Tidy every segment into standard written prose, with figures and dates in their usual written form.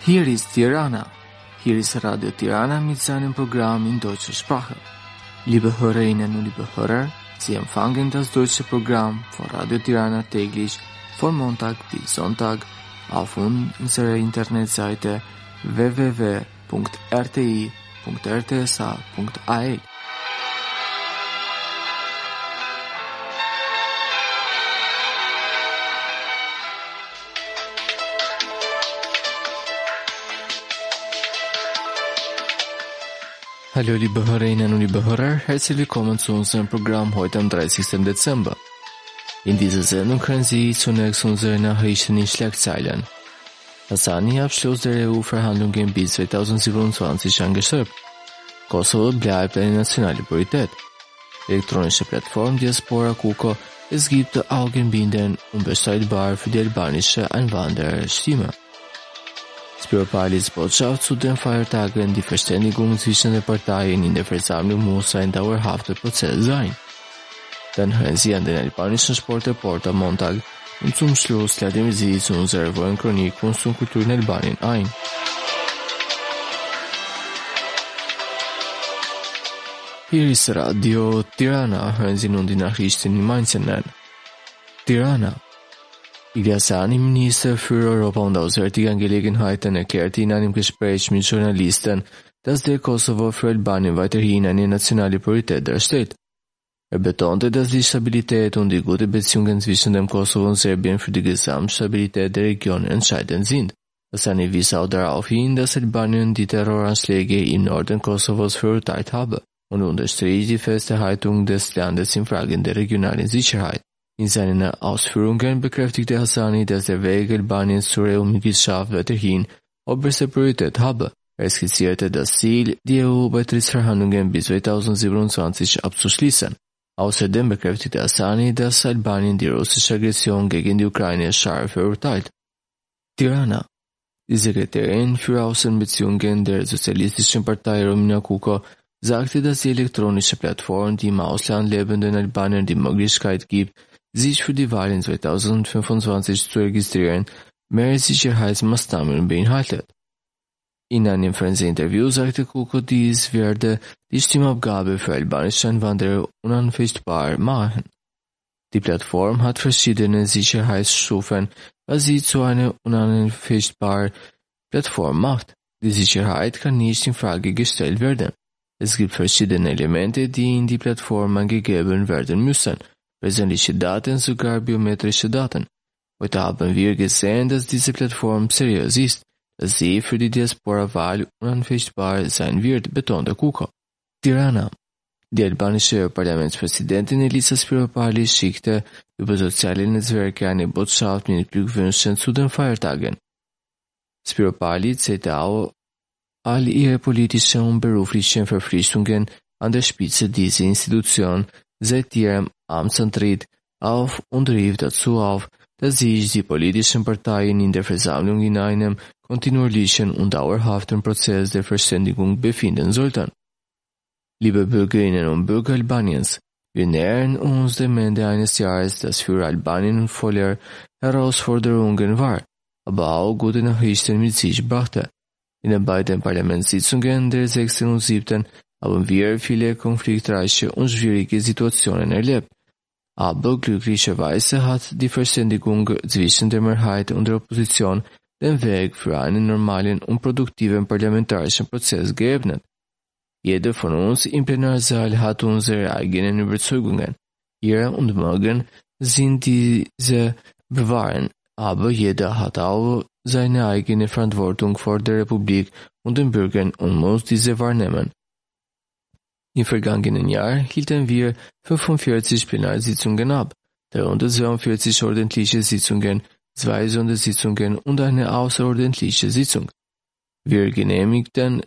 Hier ist Tirana. Hier ist Radio Tirana mit seinem Programm in deutscher Sprache. Liebe Hörerinnen und liebe Hörer, Sie empfangen das deutsche Programm von Radio Tirana täglich von Montag bis Sonntag auf unserer Internetseite www.rti.rtsa.at. Hallo liebe Hörerinnen und liebe Hörer, herzlich willkommen zu unserem Programm heute am 30. Dezember. In dieser Sendung hören Sie zunächst unsere Nachrichten in Schlagzeilen. Hassani-Abschluss der EU-Verhandlungen bis 2027 angestrebt. Kosovo bleibt eine nationale Priorität. Elektronische Plattform Diaspora Kuko, es gibt Augenbinden unbestreitbar für die albanische Einwandererstimme. Spiro Palis Botschaft zu den Feiertagen, die Verständigung zwischen den Parteien in der Versammlung muss ein dauerhafter Prozess sein. Dann hören Sie an den albanischen Sportreport am Montag und zum Schluss laden wir Sie zu unserer Wochenchronik Kunst und Kultur in Albanien ein. Hier ist Radio Tirana, hören Sie nun die Nachrichten im Einzelnen. Tirana. Ilia Sani, Minister für Europa und Auswärtige Angelegenheiten, erklärte in einem Gespräch mit Journalisten, dass der Kosovo für Albanien weiterhin eine nationale Priorität darstellt. Er betonte, dass die Stabilität und die guten Beziehungen zwischen dem Kosovo und Serbien für die Gesamtstabilität der Region entscheidend sind. Sani wies auch darauf hin, dass Albanien die Terroranschläge im Norden Kosovos verurteilt habe und unterstrich die feste Haltung des Landes in Fragen der regionalen Sicherheit. In seinen Ausführungen bekräftigte Hassani, dass der Weg Albaniens zur EU-Mitgliedschaft weiterhin oberste Priorität habe. Er skizzierte das Ziel, die EU-Beitrittsverhandlungen bis 2027 abzuschließen. Außerdem bekräftigte Hassani, dass Albanien die russische Aggression gegen die Ukraine scharf verurteilt. Tirana. Die Sekretärin für Außenbeziehungen der Sozialistischen Partei Romina Kuko sagte, dass die elektronische Plattform, die im Ausland lebenden Albaniern die Möglichkeit gibt, sich für die Wahl in 2025 zu registrieren, mehr Sicherheitsmaßnahmen beinhaltet. In einem Fernsehinterview sagte Kuko, dies werde die Stimmabgabe für albanische Einwanderer unanfechtbar machen. Die Plattform hat verschiedene Sicherheitsstufen, was sie zu einer unanfechtbaren Plattform macht. Die Sicherheit kann nicht in Frage gestellt werden. Es gibt verschiedene Elemente, die in die Plattform angegeben werden müssen. Persönliche Daten, sogar biometrische Daten. Heute haben wir gesehen, dass diese Plattform seriös ist, dass sie für die Diaspora-Wahl unanfechtbar sein wird, betonte Kuko. Tirana. Die albanische Parlamentspräsidentin Elisa Spiropali schickte über soziale Netzwerke eine Botschaft mit Glückwünschen zu den Feiertagen. Spiropali zählte auch all ihre politischen und beruflichen Verpflichtungen an der Spitze dieser Institution seit ihrem Amtsantritt auf und rief dazu auf, dass sich die politischen Parteien in der Versammlung in einem kontinuierlichen und dauerhaften Prozess der Verständigung befinden sollten. Liebe Bürgerinnen und Bürger Albaniens, wir nähern uns dem Ende eines Jahres, das für Albanien voller Herausforderungen war, aber auch gute Nachrichten mit sich brachte. In den beiden Parlamentssitzungen der 6. und 7. haben wir viele konfliktreiche und schwierige Situationen erlebt. Aber glücklicherweise hat die Verständigung zwischen der Mehrheit und der Opposition den Weg für einen normalen und produktiven parlamentarischen Prozess geebnet. Jeder von uns im Plenarsaal hat unsere eigenen Überzeugungen. Ihre und morgen sind diese bewahren, aber jeder hat auch seine eigene Verantwortung vor der Republik und den Bürgern und muss diese wahrnehmen. Im vergangenen Jahr hielten wir 45 Plenarsitzungen ab, darunter 42 ordentliche Sitzungen, 2 Sondersitzungen und eine außerordentliche Sitzung. Wir genehmigten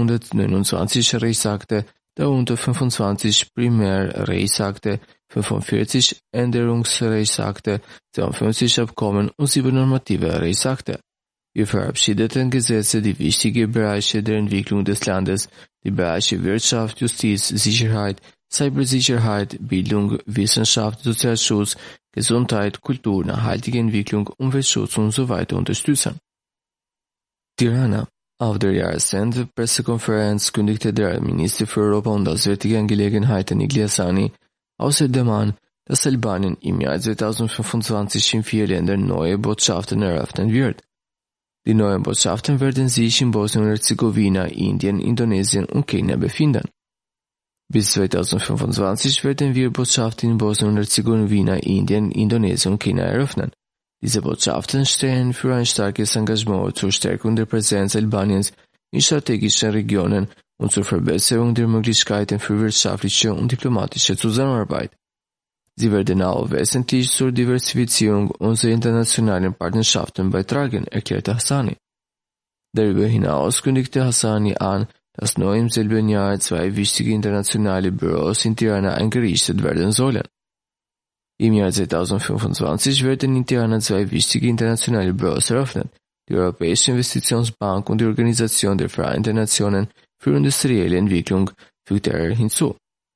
129 Rechtsakte, darunter 25 Primärrechtsakte, 45 Änderungsrechtsakte, 52 Abkommen und 7 normative Rechtsakte. Wir verabschiedeten Gesetze, die wichtige Bereiche der Entwicklung des Landes, die Bereiche Wirtschaft, Justiz, Sicherheit, Cybersicherheit, Bildung, Wissenschaft, Sozialschutz, Gesundheit, Kultur, nachhaltige Entwicklung, Umweltschutz und so weiter unterstützen. Tirana, avdërjar send pressekonferencë kundikte ministri för Europa undazvertiga angelegenheiten i Gliasani außerdem dass Albanien im Jahr 2025 in 4 Länder neue Botschaften eröffnen wird. Die neuen Botschaften werden sich in Bosnien und Herzegowina, Indien, Indonesien und Kenia befinden. Bis 2025 werden wir Botschaften in Bosnien und Herzegowina, Indien, Indonesien und Kenia eröffnen. Diese Botschaften stehen für ein starkes Engagement zur Stärkung der Präsenz Albaniens in strategischen Regionen und zur Verbesserung der Möglichkeiten für wirtschaftliche und diplomatische Zusammenarbeit. Sie werden auch wesentlich zur Diversifizierung unserer internationalen Partnerschaften beitragen, erklärte Hassani. Darüber hinaus kündigte Hassani an, dass neu im selben Jahr 2 wichtige internationale Büros in Tirana eingerichtet werden sollen. Im Jahr 2025 werden in Tirana 2 wichtige internationale Büros eröffnet, die Europäische Investitionsbank und die Organisation der Vereinten Nationen für industrielle Entwicklung, fügte er hinzu.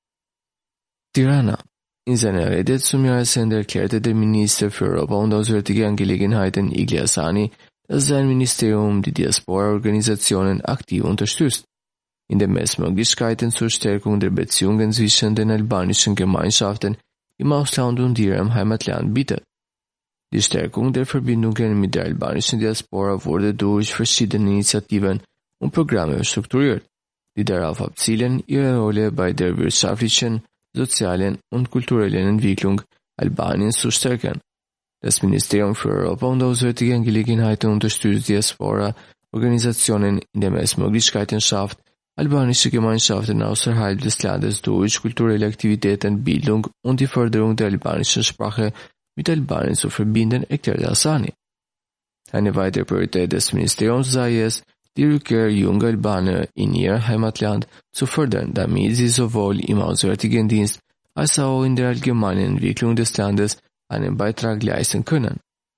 Tirana. In seiner Rede zum Jahresende erklärte der Minister für Europa und Auswärtige Angelegenheiten Igli Hassani, dass sein Ministerium die Diaspora-Organisationen aktiv unterstützt, indem es Möglichkeiten zur Stärkung der Beziehungen zwischen den albanischen Gemeinschaften im Ausland und ihrem Heimatland bietet. Die Stärkung der Verbindungen mit der albanischen Diaspora wurde durch verschiedene Initiativen und Programme strukturiert, die darauf abzielen, ihre Rolle bei der wirtschaftlichen, sozialen und kulturellen Entwicklung Albaniens zu stärken. Das Ministerium für Europa und Auswärtige Angelegenheiten unterstützt Diaspora-Organisationen, indem es Möglichkeiten schafft, albanische Gemeinschaften außerhalb des Landes durch kulturelle Aktivitäten, Bildung und die Förderung der albanischen Sprache mit Albanien zu verbinden, erklärte Hassani. Eine weitere Priorität des Ministeriums sei es, die Rückkehr junger Albaner in ihr Heimatland zu fördern, damit sie sowohl im Auswärtigen Dienst als auch in der allgemeinen Entwicklung des Landes einen Beitrag leisten können.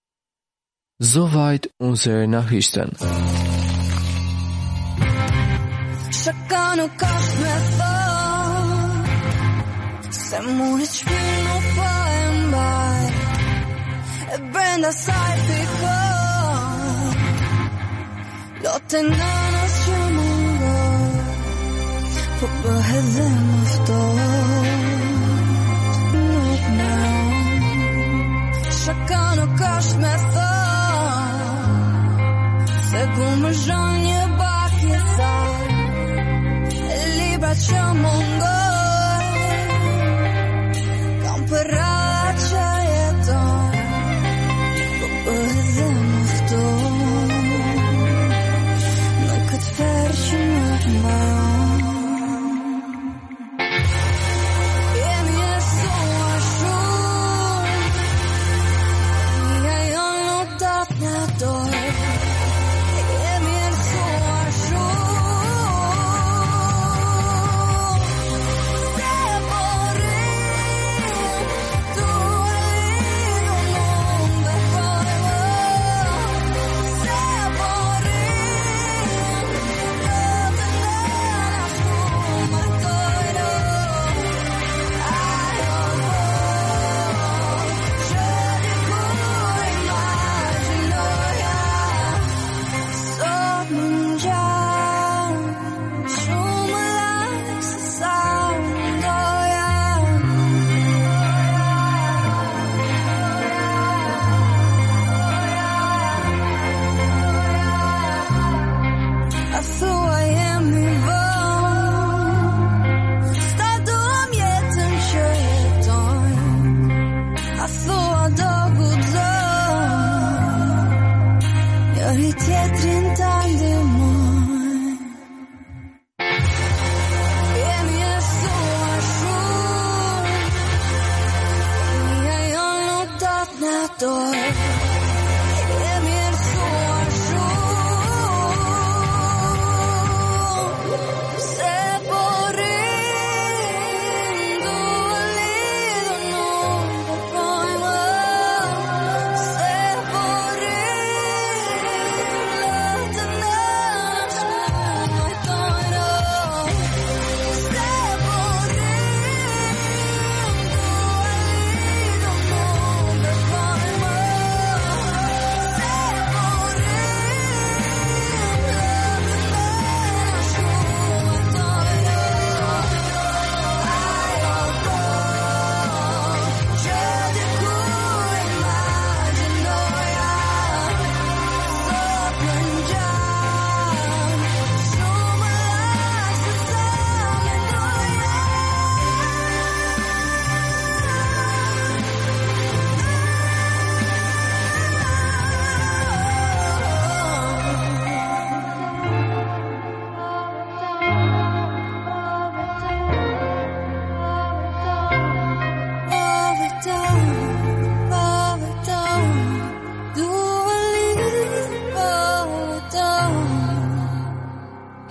Soweit unsere Nachrichten. Låten annas kärmangår på behöver mafton Nog now Shakan och kash med thon Se gumë zhanje bak i thar Libra kärmangår Kam për ratë që jeton Po behöver mafton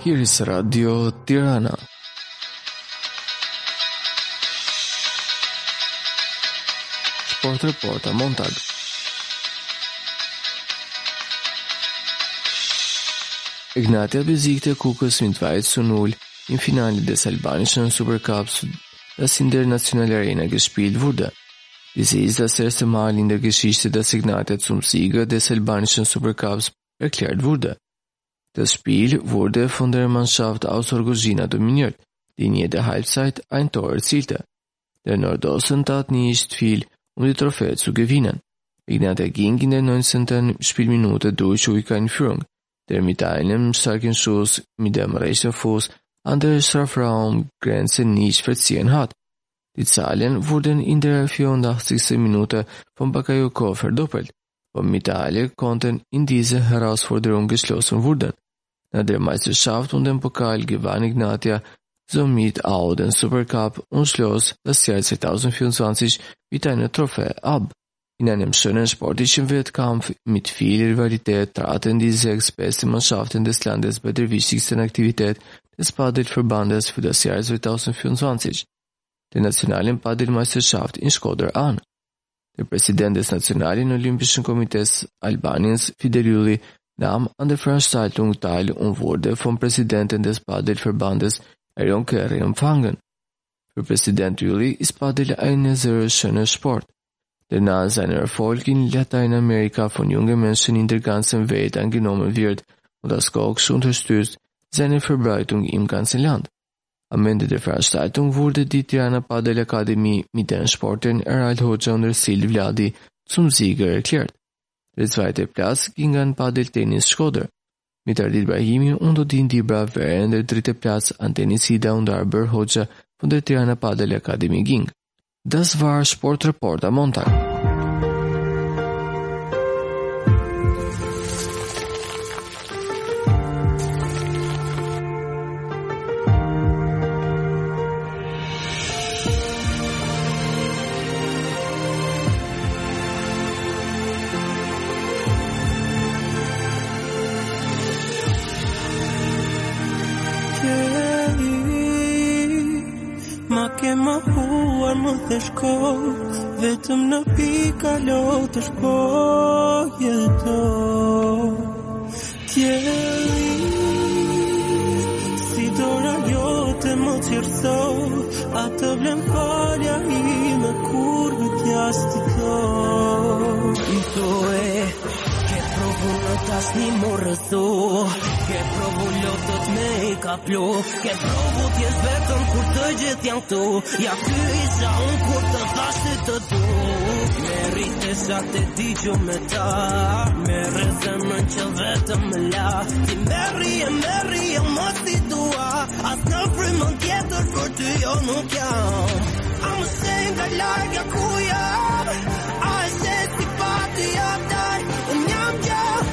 Iris Radio Tirana. Sport Reporta Montag. Ignatia besiegte Kukës mit 2:0 im Finale des albanischen Supercups, das in der National Arena gespielt wurde. Dies ist das erste Mal in der Geschichte, dass Ignatia zum Sieger des albanischen Supercups erklärt wurde. Das Spiel wurde von der Mannschaft aus Orgozina dominiert, die in jeder Halbzeit ein Tor erzielte. Der Nordosten tat nicht viel, um die Trophäe zu gewinnen. Ignatia ging in der 19. Spielminute durch Ujka in Führung, der mit einem starken Schuss mit dem rechten Fuß an der Strafraumgrenze nicht verziehen hat. Die Zahlen wurden in der 84. Minute von Bakayoko verdoppelt, und Medaille konnten in dieser Herausforderung geschlossen werden. Nach der Meisterschaft und dem Pokal gewann Ignatia somit auch den Supercup und schloss das Jahr 2024 mit einer Trophäe ab. In einem schönen sportlichen Wettkampf mit viel Rivalität traten die 6 besten Mannschaften des Landes bei der wichtigsten Aktivität des Paddelverbandes für das Jahr 2024, der nationalen Paddelmeisterschaft in Shkodër an. Der Präsident des Nationalen Olympischen Komitees Albaniens, Fidel Yuli, nahm an der Veranstaltung teil und wurde vom Präsidenten des Paddelverbandes, Erion Kerry, empfangen. Für Präsident Yuli ist Paddel ein sehr schöner Sport, der nach seinem Erfolg in Lateinamerika von jungen Menschen in der ganzen Welt angenommen wird und das Cox unterstützt seine Verbreitung im ganzen Land. Am Ende der Veranstaltung wurde die Tirana Padel Akademie mit den Sportlern Erhard Hoxha und Ersil Vladi zum Sieger erklärt. Der zweite Platz ging an Padel Tennis Shkodër. Mit Ardit Brahimi und Odin Dibra während der dritte Platz an Tennisida und Arber Hoxha von der Tirana Padel Akademie ging. Das war Sportreport am Montag. Ma huar më të shkoj, vetëm në pika lo të shkoj jetoj. Tjeri, si dora jote më qërso, atë vlen falja ime kur vëtjas të toj. I thoe, ke provu në tashni më rëtho, ke provu lotët me I kaplo, ke provu t'jes vetëm kur të gjithë janë këtu, ja ky isha unë kur të thashtë të du. Me rritesha të digju me ta, me rezemën që vetëm më la, ti me rrie më t'i dua, as në frymën tjetër për ty jo nuk jam. I'm saying nga larga ku jam, a e se si pati jam daj, unë jam gjam.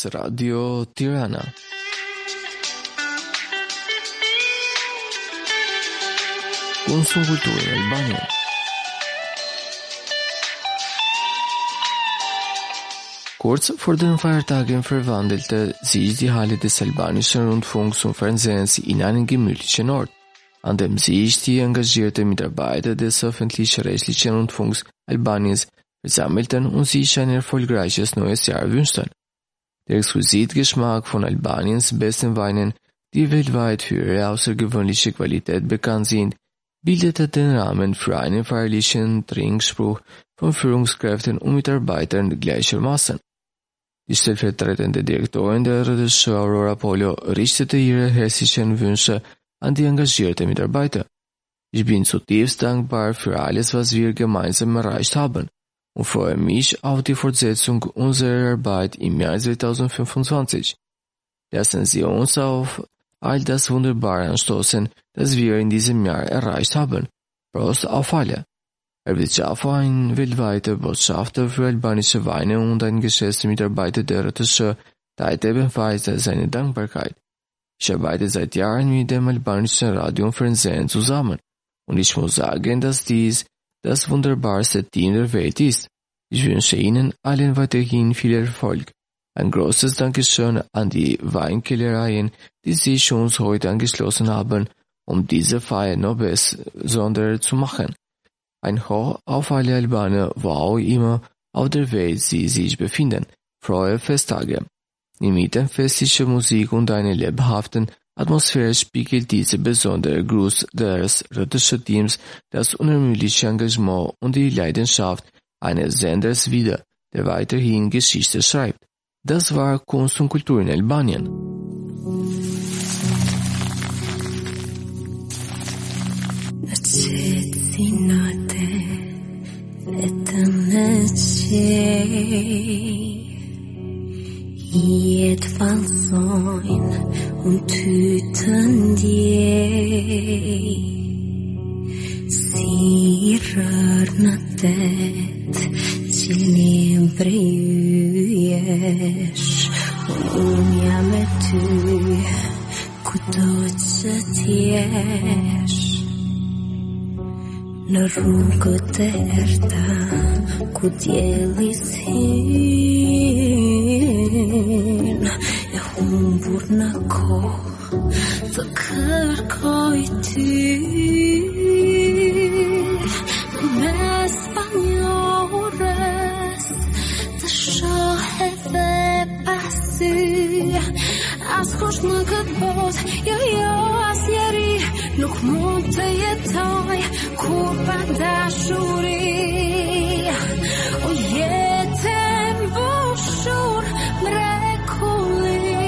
Radio Tirana. Konsum kulturën albanian. Kurz vor den Feiertagen verwandelte sich die Halle des albanischen Rundfunks und Fernsehens in einen gemütlichen Ort, an dem sich die engagierten Mitarbeiter des öffentlich-rechtlichen Rundfunks Albaniens versammelten und sich ein erfolgreiches neues Jahr wünschten. Der exquisite Geschmack von Albaniens besten Weinen, die weltweit für ihre außergewöhnliche Qualität bekannt sind, bildete den Rahmen für einen feierlichen Trinkspruch von Führungskräften und Mitarbeitern gleichermaßen. Die stellvertretende Direktorin der Rödersche Aurora Polio richtete ihre herzlichen Wünsche an die engagierten Mitarbeiter. Ich bin zutiefst dankbar für alles, was wir gemeinsam erreicht haben und freue mich auf die Fortsetzung unserer Arbeit im Jahr 2025. Lassen Sie uns auf all das Wunderbare anstoßen, das wir in diesem Jahr erreicht haben. Prost auf alle! Erwin Jaffa, ein weltweiter Botschafter für albanische Weine und ein geschätzter Mitarbeiter der Rödersche, teilte ebenfalls seine Dankbarkeit. Ich arbeite seit Jahren mit dem albanischen Radio und Fernsehen zusammen und ich muss sagen, dass dies das wunderbarste Team der Welt ist. Ich wünsche Ihnen allen weiterhin viel Erfolg. Ein großes Dankeschön an die Weinkellereien, die sich uns heute angeschlossen haben, um diese Feier noch besonder zu machen. Ein Hoch auf alle Albaner, wo auch immer auf der Welt sie sich befinden. Frohe Festtage! Inmitten festlicher Musik und einer lebhaften Atmosphäre spiegelt dieser besondere Gruß des Röderschen Teams das unermüdliche Engagement und die Leidenschaft eines Senders wider, der weiterhin Geschichte schreibt. Das war Kunst und Kultur in Albanien. Jetë falsojnë, unë ty të ndjej, si rërë në tetë, që një mbrejësh, unë jam e ty, kudo që t'jesh. Në rrugët e erta, ku dielli s'hin, e humbur në kohë, të kërkoj ty. Në mes banjores, të shohe dhe pasy, askush në këtë botë, jo asnjëri, nuk mund të jetoj kur pa dashuri. O jetë e mbushur mrekulli,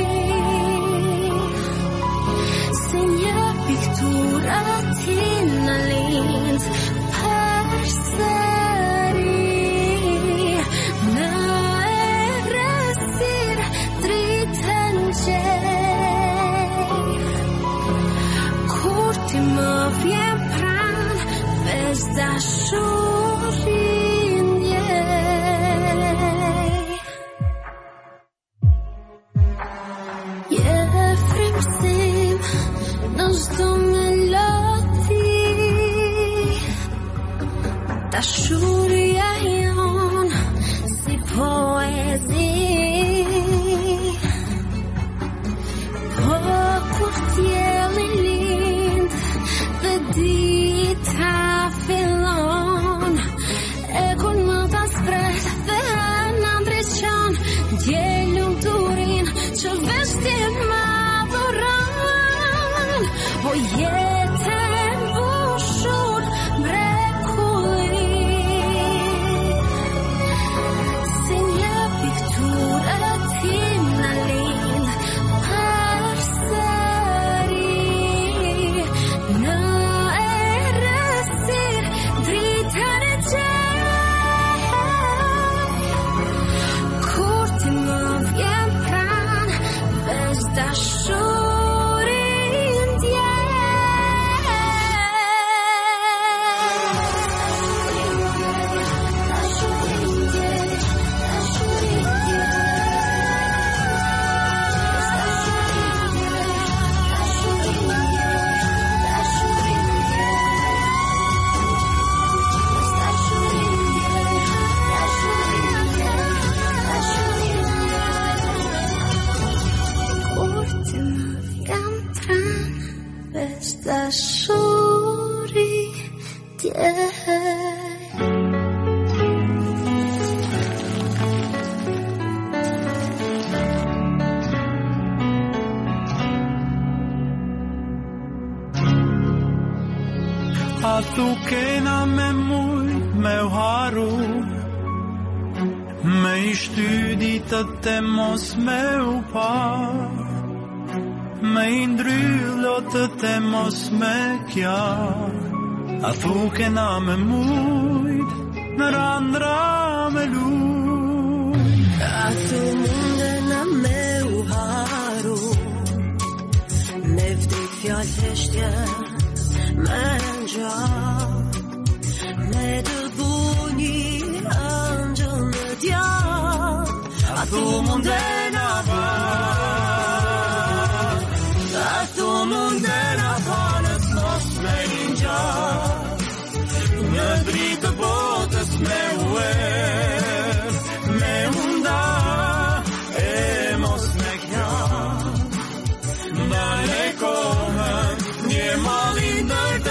si një pikturë ti në lind përsëri, në errësirë dritën gjej. Kur ti më vjen pranë, veç dashurin ndjej. Je frymësim në çdo melodi, dashuria jon si poezi. Po kur t'jeli lind dhe dita fillon, e kur më ta spret dhe në ndryqon, ndjej lumturin që veç ti më adhuron. O jetë e mbushur mrekulli, si një pikturë ti në lind përsëri, në errësirë dritën e gjej. Kur ti më vjen pranë, veç dashurin ndjej. Dashurin ndjej, dashurin ndjej. A tu kena me mujt me u haru, me I shty ditët e mos me u pa, me I ndry lotët e mos me kja. A tu kena me mujt në randra me lujt. A tu mundena me u haru, me vdik fjallë heshtja, me nxha, me të buni angjëll në djallë. A tu mundena va, a tu mundena va, nës mos me nxha, në dritë botës me uer, me unda, e mos me kja. Dale kohën, një malin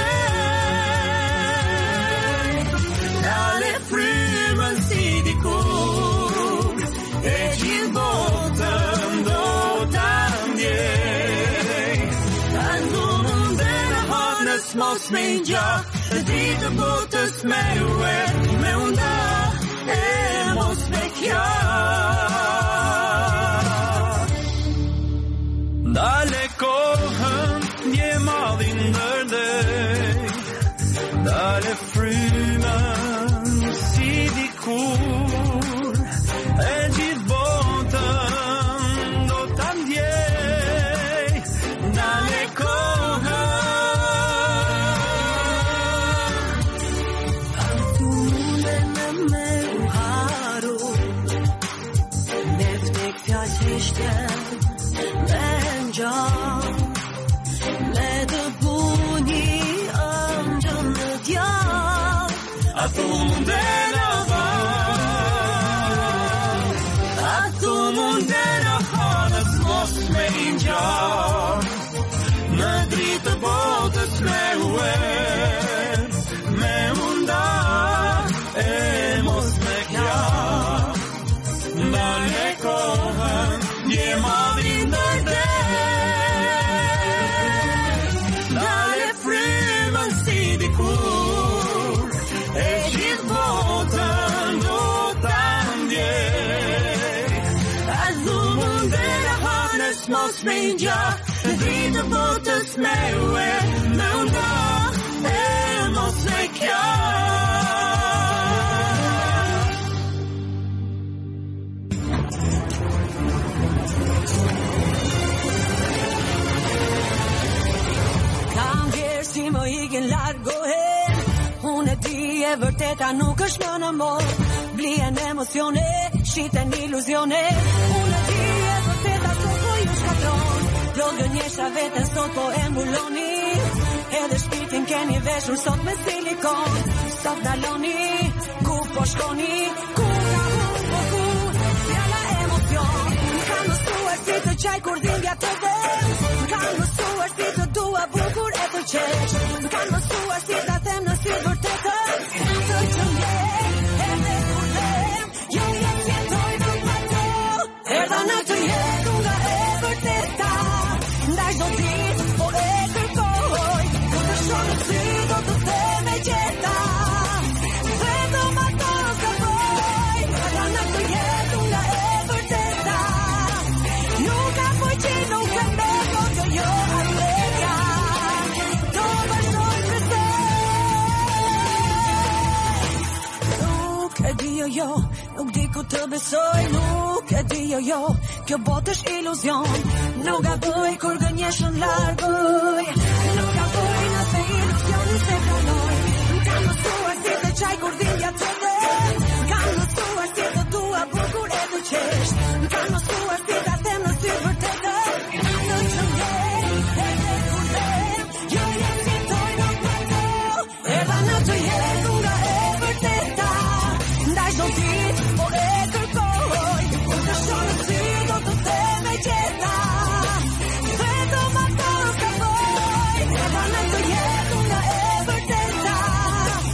dërdej, dale frymën si dikur, e gjithë botën do ta ndjej. A nu mundena hanës mos me ngja, në dritë botës me uer, me unda, e mos me kja. Dale kohën, një malin dërdej, dale frymën si dikur, e gjithë botën do ta ndjej. Dale kohën, a tu mundena me u haru, me vdik fjallë heshtja, me nxha, me të buni angjëll në djallë. a tu mundena va, a tu mundena hanës mos me ngja, në dritë botës me uer, me unda, e mos me kja. Dale kohën, një malin dërdej, dale frymën si dikur, e gjithë botën do ta ndjej. A nu mundena hanës mos me ngja, në dritë botës me uer, me unda, e mos me kja. Kam vjerë si më ikin largohen, unë e di e vërteta nuk është më në mod. Blien emocione, shiten iluzione, unë e di e vërteta sot po ju shkatron. Progënjesha veten sot po e mbuloni, edhe shpirtin keni veshur sot me silikon. Sot daloni, ku po shkoni, ku ka po ku, fjala emocion. Kam mësuar si të qaj kur dhimbja të dem, kam mësuar si të dua bukur e të qesh, kam mësuar si ta them në sy vërtetën, të qëndej, edhe kur them, jo jetë jetoj nuk pa to. Erdha në të jetë nga e vërteta, ndaj çdo ditë po e kërkoj, kur të shoh në sy do të them e gjeta, vetëm ato s'gaboj. Erdha në të jetë nga e vërteta, nuk ka fuqi, nuk ka meko që jo arretja, do vazhdoj kërcej. Nuk e di jo, nuk di ku të besoj, nuk e di jo, kjo botë është iluzion. Nuk gaboj kur gënjeshën largoj, nuk gaboj nëse iluzioni se pranoj. Kam mësuar si të qaj kur dhimbja të dem, kam mësuar si të dua bukur e të qesh, kam mësuar si ta them në sy vërtetën, të qëndej, edhe kur them, jo jetë jetoj nuk pa to. Erdha në të jetë nga e vërteta, ndaj çdo ditë po e kërkoj, kur të shoh në sy do të them e gjeta, vetëm ato s'gaboj. Erdha në të jetë nga e vërteta,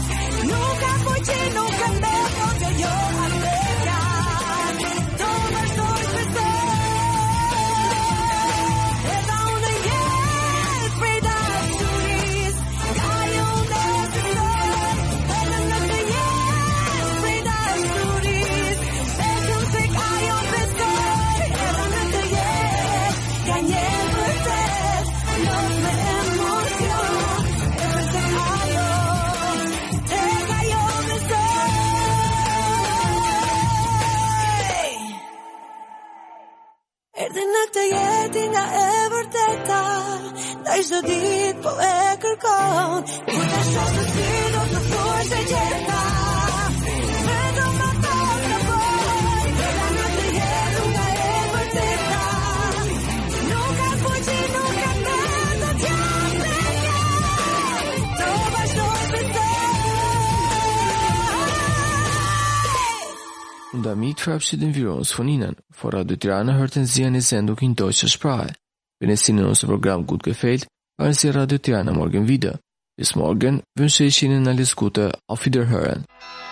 jeti nga e vërteta, ndaj çdo ditë po e kërkon, kur të shoh se si do të thuash se gjeta. Vetëm ato kërkoj, vetëm në të jetu nga e vërteta. Nuk ka fuqi, nuk ka të t'jasë e një, të vazhdoj besoj. Fundamit frapshitin viron sfoninën, for Radio Tirana hërtën zian i sändok in deutscher Sprache. Wenn es Ihnen unser Programm gut gefällt, hören Sie Radio Tirana morgen wieder. Bis morgen wünsche ich Ihnen alles Gute, auf Wiederhören.